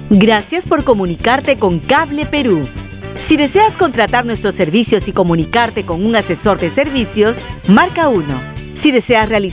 Gracias por comunicarte con Cable Perú. Si deseas contratar nuestros servicios y comunicarte con un asesor de servicios, marca 1. Si deseas realizar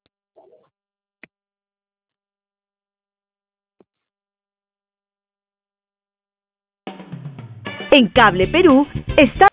en Cable Perú, está...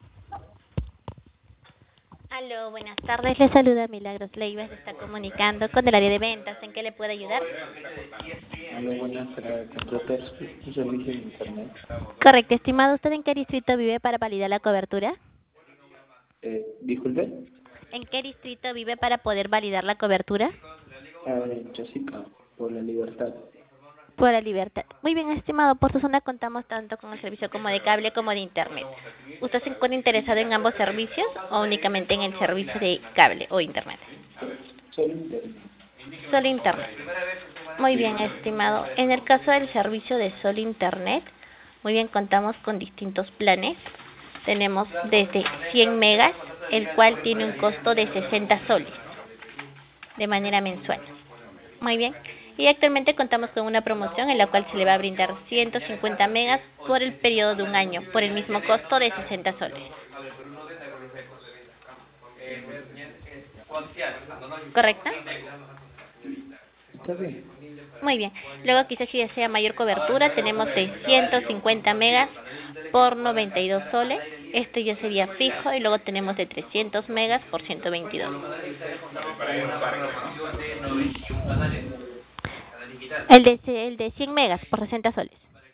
Aló, buenas tardes. Le saluda Milagros Leiva. Se está comunicando con el área de ventas. ¿En qué le puedo ayudar? Hola, buenas tardes. ¿Contratar su servicio de internet? Correcto, estimado. ¿Usted en qué distrito vive para validar la cobertura? Disculpe. ¿En qué distrito vive para poder validar la cobertura? Chosica, por la libertad. Por la libertad. Muy bien, estimado. Por su zona contamos tanto con el servicio como de cable como de internet. ¿Usted se encuentra interesado en ambos servicios o únicamente en el servicio de cable o internet? Solo internet. Solo internet. Muy bien, estimado. En el caso del servicio de solo internet, muy bien, contamos con distintos planes. Tenemos desde 100 megas, el cual tiene un costo de 60 soles de manera mensual. Muy bien. Y actualmente contamos con una promoción en la cual se le va a brindar 150 megas por el periodo de un año, por el mismo costo de 60 soles. ¿Correcto? Está bien. Muy bien. Luego quizás si desea mayor cobertura, tenemos de 150 megas por 92 soles. Esto ya sería fijo y luego tenemos de 300 megas por 122. El de 100 megas por 60 soles.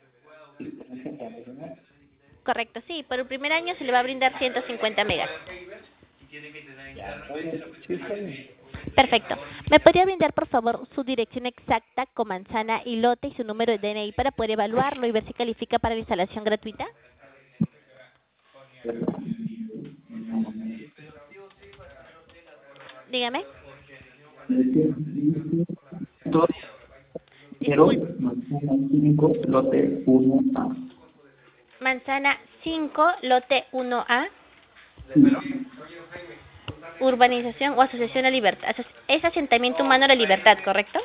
Correcto, sí. Por el primer año se le va a brindar 150 megas. Sí, está bien. Perfecto. ¿Me podría brindar, por favor, su dirección exacta con manzana y lote y su número de DNI para poder evaluarlo y ver si califica para la instalación gratuita? Dígame. Pero Disculpe. manzana 5, lote 1A. Manzana 5, lote 1A. Urbanización o Asociación La Libertad. Es Asentamiento Humano La Libertad, ¿correcto?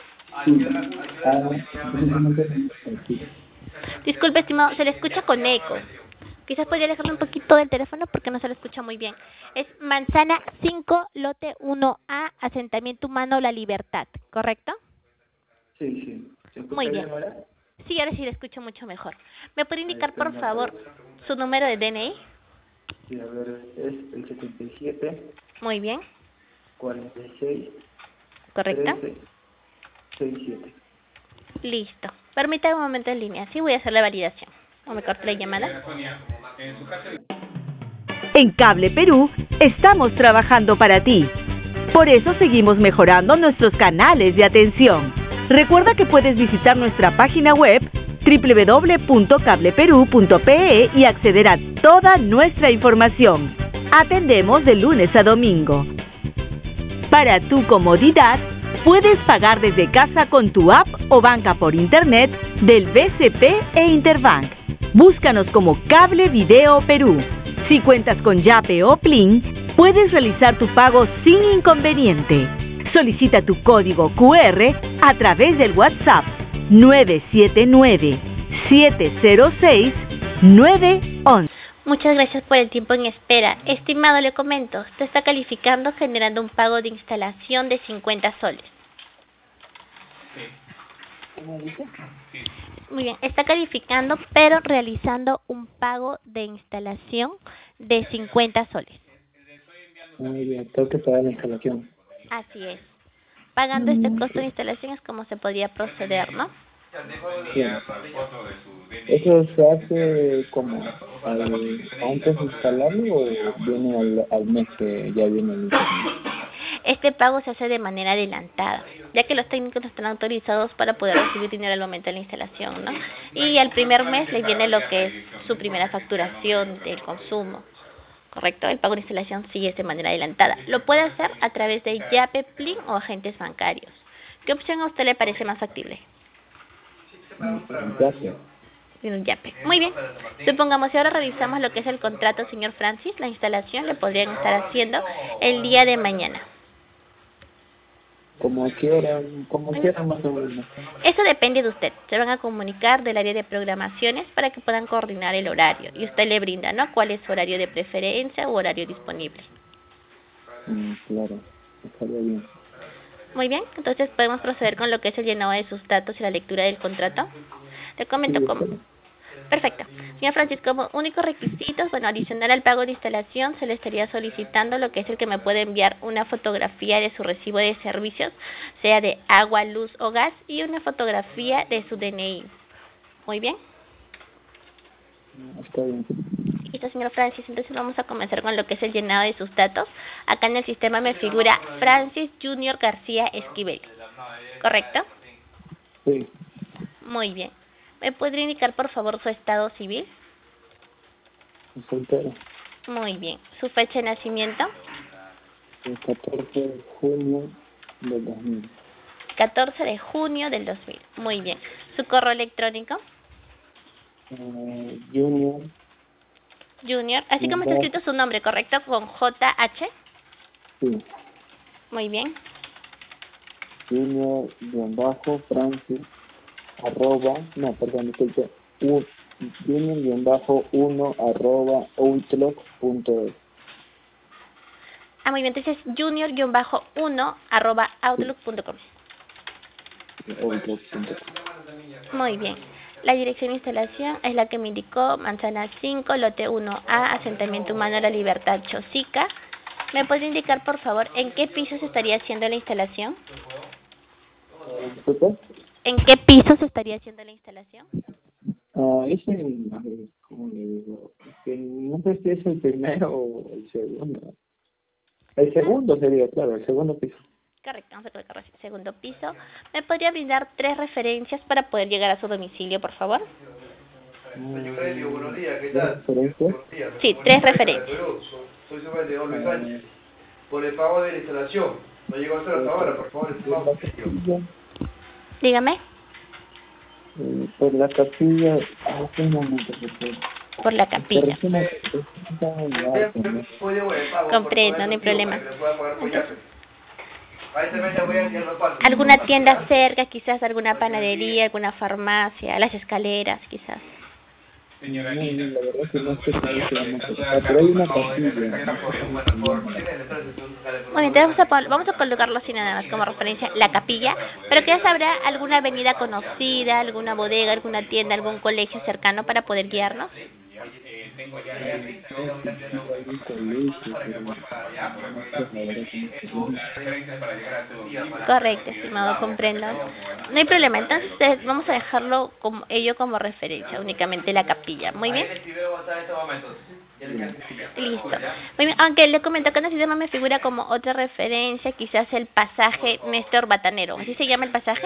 Disculpe, estimado, se le escucha con eco. Quizás podría alejarle un poquito del teléfono porque no se le escucha muy bien. Es Manzana 5, lote 1A, Asentamiento Humano La Libertad, ¿correcto? Sí. ¿Se escucha Muy bien. bien ahora? Sí, ahora sí le escucho mucho mejor. ¿Me puede indicar, por favor, su número de DNI? Sí, a ver, es el 77, Muy bien, 46, ¿correcto? 13, 67. Listo. Permítame un momento en línea. Sí, voy a hacer la validación. ¿O me corto la llamada? En Cable Perú, estamos trabajando para ti. Por eso seguimos mejorando nuestros canales de atención. Recuerda que puedes visitar nuestra página web www.cableperú.pe y acceder a toda nuestra información. Atendemos de lunes a domingo. Para tu comodidad, puedes pagar desde casa con tu app o banca por internet del BCP e Interbank. Búscanos como Cable Video Perú. Si cuentas con Yape o Plin, puedes realizar tu pago sin inconveniente. Solicita tu código QR a través del WhatsApp 979-706-911. Muchas gracias por el tiempo en espera. Estimado, le comento, usted está calificando generando un pago de instalación de 50 soles. Muy bien, está calificando, pero realizando un pago de instalación de 50 soles. Muy bien, tengo que pagar la instalación. Así es. Pagando este costo de instalación es como se podría proceder, ¿no? Bien. ¿Eso se hace como antes de instalarlo o viene al mes que ya viene el internet? Este pago se hace de manera adelantada, ya que los técnicos no están autorizados para poder recibir dinero al momento de la instalación, ¿no? Y al primer mes les viene lo que es su primera facturación del consumo, ¿correcto? El pago de instalación sí es de manera adelantada. Lo puede hacer a través de Yape, Plin o agentes bancarios. ¿Qué opción a usted le parece más factible? Gracias. Un Yape. Muy bien. Supongamos que ahora revisamos lo que es el contrato, señor Francis. La instalación le podrían estar haciendo el día de mañana. como quieran más o menos. Eso depende de usted. Se van a comunicar del área de programaciones para que puedan coordinar el horario. Y usted le brinda, ¿no? ¿Cuál es su horario de preferencia o horario disponible? Claro, estaría bien. Muy bien, entonces podemos proceder con lo que es el llenado de sus datos y la lectura del contrato. Le comento Sí, cómo. Perfecto. Señor Francisco, como únicos requisitos, bueno, adicional al pago de instalación, se le estaría solicitando lo que es el que me puede enviar una fotografía de su recibo de servicios, sea de agua, luz o gas, y una fotografía de su DNI. Muy bien. Está bien. Listo, señor Francis, entonces vamos a comenzar con lo que es el llenado de sus datos. Acá en el sistema me figura Francis Junior García Esquivel, ¿correcto? Sí. Muy bien. ¿Me podría indicar, por favor, su estado civil? Soltero. Muy bien. ¿Su fecha de nacimiento? El 14 de junio del 2000. 14 de junio del 2000. Muy bien. ¿Su correo electrónico? Junior. Junior. Así como está escrito su nombre, ¿correcto? Con JH. Sí. Muy bien. Junior-Francis Junior-1 Muy bien. Entonces, junior-1 @outlook.com. Muy bien. La dirección de instalación es la que me indicó, Manzana 5, lote 1A, Asentamiento Humano La Libertad, Chosica. ¿Me puede indicar, por favor, en qué piso se estaría haciendo la instalación? ¿En qué piso se estaría haciendo la instalación? ¿Cómo le digo? Que no sé si es el primero o el segundo. El segundo sería, claro, el segundo piso. Correcto, vamos a colocar así, segundo piso. ¿Me podría brindar 3 referencias para poder llegar a su domicilio, por favor? Buenos días, ¿qué tal? ¿Referencias? Sí, 3 referencias. Soy de Olme Sánchez. Por el pago de la instalación. No llegó a hacer hasta ahora, por favor, estimado. Dígame. Por la capilla, hace un momento, por favor. Por la capilla. Comprendo, no hay problema. Entonces, ¿alguna tienda cerca, quizás alguna panadería, alguna farmacia, las escaleras, quizás? La verdad que no sé cómo se llama, pero hay una capilla. Muy bien, entonces vamos a colocarlo así nada más como referencia, la capilla, pero quizás habrá alguna avenida conocida, alguna bodega, alguna tienda, algún colegio cercano para poder guiarnos. Correcto, estimado, comprendo. No hay problema, entonces vamos a dejarlo como ello como referencia, únicamente la capilla. Muy bien. Listo. Muy bien, aunque le comento que en el sistema me figura como otra referencia, quizás el pasaje Néstor Batanero. ¿Así se llama el pasaje?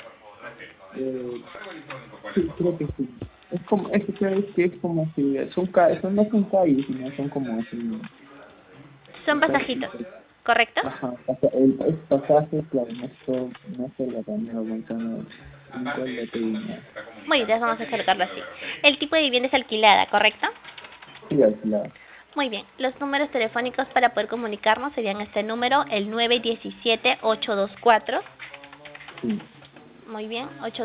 Sí, creo que sí. Es como, es como si son no son calles, sino son como así. Son pasajitos, ¿correcto? Ajá, el pasaje, claro, no es el Batanero, Gonzalo. Muy bien, vamos a colocarlo así. El tipo de vivienda es alquilada, ¿correcto? Sí, alquilada. Muy bien, los números telefónicos para poder comunicarnos serían este número, el 917-824. Sí. Muy bien,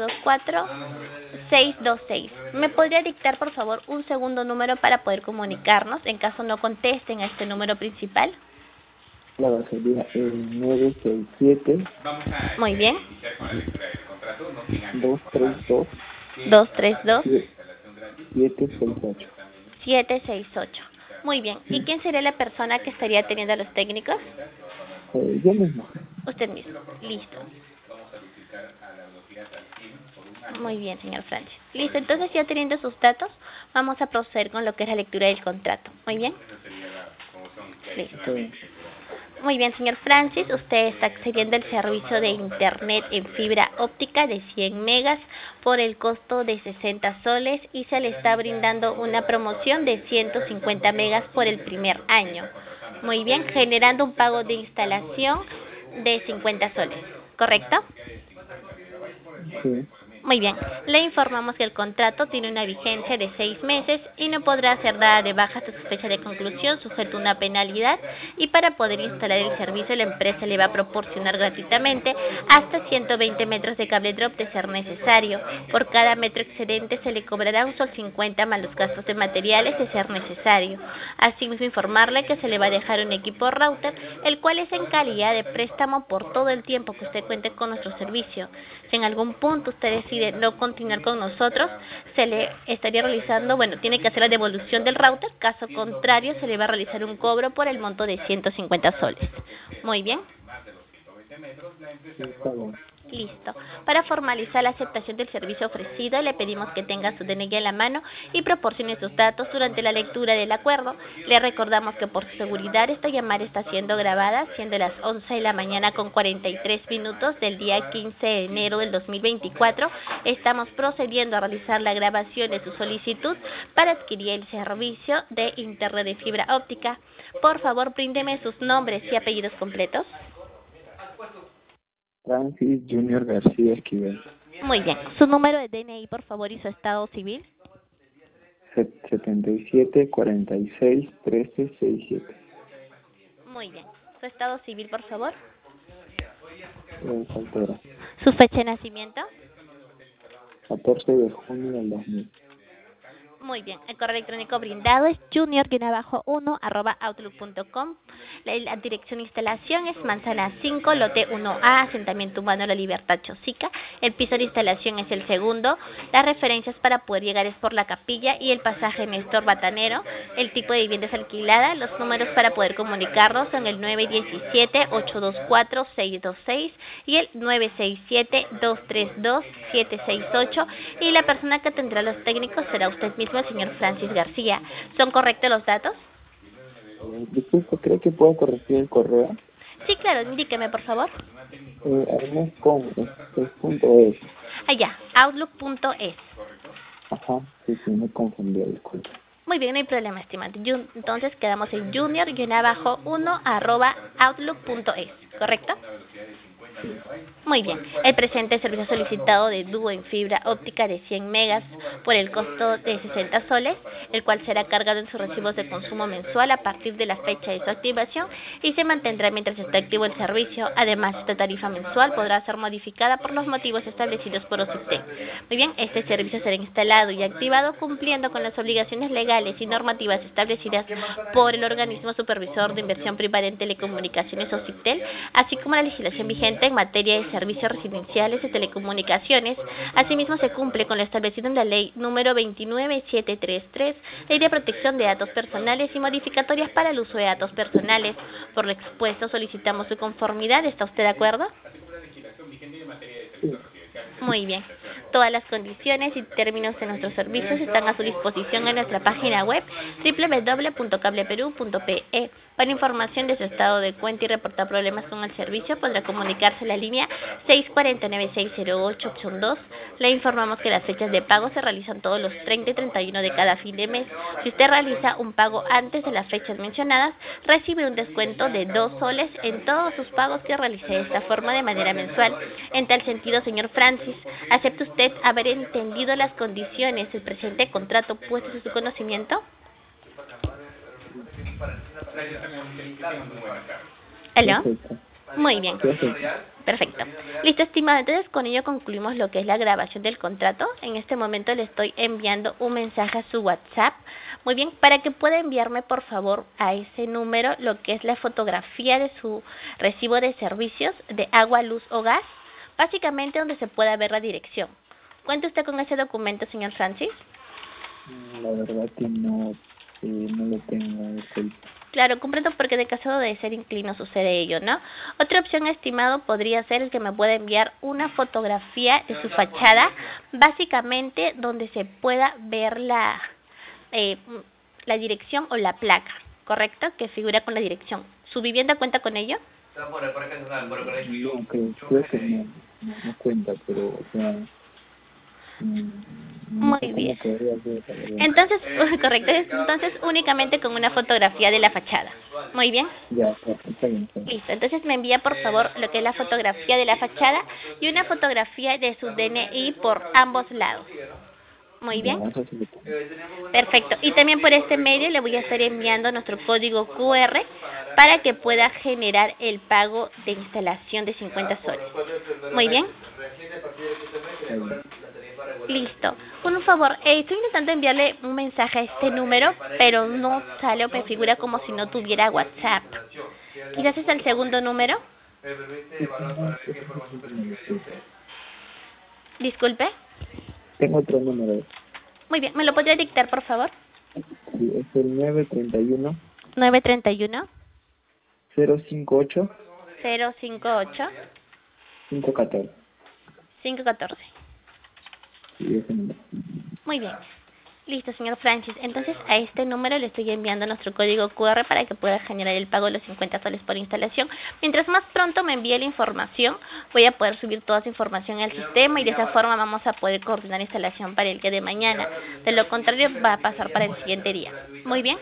824-626. ¿Me podría dictar, por favor, un segundo número para poder comunicarnos en caso no contesten a este número principal? Claro, sería el 967. Muy bien. 232. 768. 768. Muy bien. ¿Y quién sería la persona que estaría atendiendo a los técnicos? Yo mismo. Usted mismo. Listo. Muy bien, señor Francis. Listo, entonces ya teniendo sus datos, vamos a proceder con lo que es la lectura del contrato. Muy bien. Listo. Muy bien, señor Francis, usted está accediendo al servicio de internet en fibra óptica de 100 megas por el costo de 60 soles y se le está brindando una promoción de 150 megas por el primer año. Muy bien, generando un pago de instalación de 50 soles, ¿correcto? Sí. Muy bien, le informamos que el contrato tiene una vigencia de 6 meses y no podrá ser dada de baja hasta su fecha de conclusión, sujeto a una penalidad, y para poder instalar el servicio la empresa le va a proporcionar gratuitamente hasta 120 metros de cable drop de ser necesario. Por cada metro excedente se le cobrará un sol 50 más los gastos de materiales de ser necesario. Asimismo, informarle que se le va a dejar un equipo router, el cual es en calidad de préstamo por todo el tiempo que usted cuente con nuestro servicio. Si en algún punto usted decide no continuar con nosotros, se le estaría realizando, tiene que hacer la devolución del router, caso contrario se le va a realizar un cobro por el monto de 150 soles. Muy bien. Listo. Para formalizar la aceptación del servicio ofrecido, le pedimos que tenga su DNI en la mano y proporcione sus datos durante la lectura del acuerdo. Le recordamos que por su seguridad esta llamada está siendo grabada, siendo las 11 de la mañana con 43 minutos del día 15 de enero del 2024. Estamos procediendo a realizar la grabación de su solicitud para adquirir el servicio de internet de fibra óptica. Por favor, bríndeme sus nombres y apellidos completos. Francis Junior García Esquivel. Muy bien. Su número de DNI, por favor, y su estado civil. 77 46 13 67. Muy bien. Su estado civil, por favor. Soltera. Su fecha de nacimiento. 14 de junio del 2000. Muy bien, el correo electrónico brindado es junior-1@outlook.com. La dirección de instalación es Manzana 5, lote 1A, asentamiento humano La Libertad, Chosica. El piso de instalación es el segundo. Las referencias para poder llegar es por la capilla y el pasaje Néstor Batanero. El tipo de vivienda es alquilada. Los números para poder comunicarnos son el 917-824-626 y el 967-232-768. Y la persona que tendrá los técnicos será usted mismo, el señor Francis García. ¿Son correctos los datos? Disculpe, ¿cree que puedo corregir el correo? Sí, claro, indíqueme, por favor. Además con .es. Allá, outlook.es. Ajá, sí, me confundí, disculpe. Muy bien, no hay problema, estimado. Entonces quedamos en junior-1@outlook.es, ¿correcto? Muy bien. El presente servicio solicitado de dúo en fibra óptica de 100 megas por el costo de 60 soles, el cual será cargado en sus recibos de consumo mensual a partir de la fecha de su activación y se mantendrá mientras esté activo el servicio. Además, esta tarifa mensual podrá ser modificada por los motivos establecidos por OSITEC. Muy bien, este servicio será instalado y activado cumpliendo con las obligaciones legales y normativas establecidas por el organismo supervisor de inversión privada en telecomunicaciones OSITEL, así como la legislación vigente en materia de servicios residenciales y telecomunicaciones. Asimismo, se cumple con lo establecido en la ley número 29733, Ley de Protección de Datos Personales y modificatorias para el uso de datos personales. Por lo expuesto, solicitamos su conformidad. ¿Está usted de acuerdo? Muy bien. Todas las condiciones y términos de nuestros servicios están a su disposición en nuestra página web www.cableperú.pe. Para información de su estado de cuenta y reportar problemas con el servicio, podrá comunicarse a la línea 640-9608, opción 2. Le informamos que las fechas de pago se realizan todos los 30 y 31 de cada fin de mes. Si usted realiza un pago antes de las fechas mencionadas, recibe un descuento de 2 soles en todos sus pagos que realice de esta forma de manera mensual. En tal sentido, señor Francis, ¿acepta usted haber entendido las condiciones del presente contrato puestos en su conocimiento? ¿Aló? Muy bien. Perfecto. Listo, estimado. Entonces, con ello concluimos lo que es la grabación del contrato. En este momento le estoy enviando un mensaje a su WhatsApp. Muy bien, para que pueda enviarme, por favor, a ese número lo que es la fotografía de su recibo de servicios de agua, luz o gas, básicamente donde se pueda ver la dirección. ¿Cuenta usted con ese documento, señor Francis? La verdad que no lo tengo. Claro, comprendo, porque de caso de ser inclino sucede ello, ¿no? Otra opción, estimado, podría ser el que me pueda enviar una fotografía de su fachada, básicamente donde se pueda ver la dirección o la placa, ¿correcto? Que figura con la dirección. ¿Su vivienda cuenta con ello? No, creo que no cuenta, pero o sea, No sé Muy cómo bien. podría ser, la verdad. Entonces, correcto, entonces únicamente con una fotografía de la fachada. Muy bien. Ya, está bien, está bien. Listo, entonces me envía por favor lo que es la fotografía de la fachada y una fotografía de su DNI por ambos lados. Muy Ya, bien. eso sí lo tengo. Perfecto. Y también por este medio le voy a estar enviando nuestro código QR para que pueda generar el pago de instalación de 50 soles. Muy bien. Está bien. Listo. Por favor, estoy intentando enviarle un mensaje a este número, pero no sale o me figura como si no tuviera WhatsApp. Quizás es el segundo número. Sí, no, ese es el número, sí. Disculpe. Tengo otro número. Muy bien, ¿me lo podría dictar, por favor? Sí, es el 931 931 058 058 514. 514. Sí, ese número. Muy bien. Listo, señor Francis. Entonces, a este número le estoy enviando nuestro código QR para que pueda generar el pago de los 50 soles por instalación. Mientras más pronto me envíe la información, voy a poder subir toda esa información al sistema y de esa forma vamos a poder coordinar instalación para el día de mañana. De lo contrario, va a pasar para el siguiente día. Muy bien.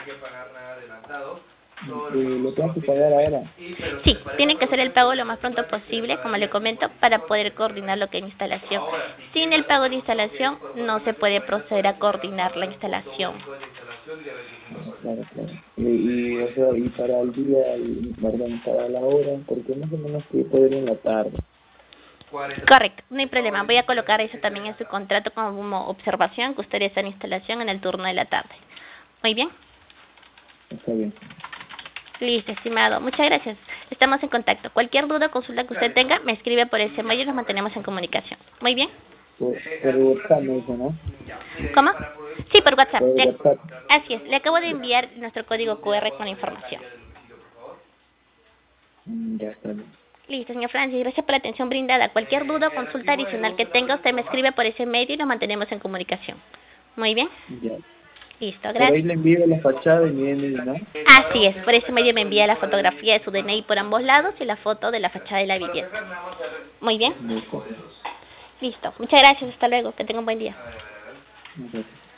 ¿Lo tengo que pagar ahora? Sí, tiene que hacer el pago lo más pronto posible, como le comento, para poder coordinar lo que es instalación. Sin el pago de instalación no se puede proceder a coordinar la instalación. Claro, claro. O sea, y para el día, perdón, para la hora, porque más o menos que poder en la tarde. Correcto, no hay problema. Voy a colocar eso también en su contrato como observación, que usted está en instalación en el turno de la tarde. Muy bien. Está bien. Listo, estimado. Muchas gracias. Estamos en contacto. Cualquier duda o consulta que usted tenga, me escribe por ese mail y nos mantenemos en comunicación. Muy bien. Por WhatsApp me dijo, ¿no? ¿Cómo? Sí, por WhatsApp. Por WhatsApp. Así es. Le acabo de enviar nuestro código QR con la información. Ya está bien. Listo, señor Francis. Gracias por la atención brindada. Cualquier duda o consulta adicional que tenga, usted me escribe por ese medio y nos mantenemos en comunicación. Muy bien. Ya. Listo, Por gracias. ahí le envío la fachada y mi DNI, ¿no? Así es, por ese medio me envía la fotografía de su DNI por ambos lados y la foto de la fachada de la vivienda. Muy bien. Listo. Listo. Muchas gracias. Hasta luego. Que tenga un buen día. Gracias.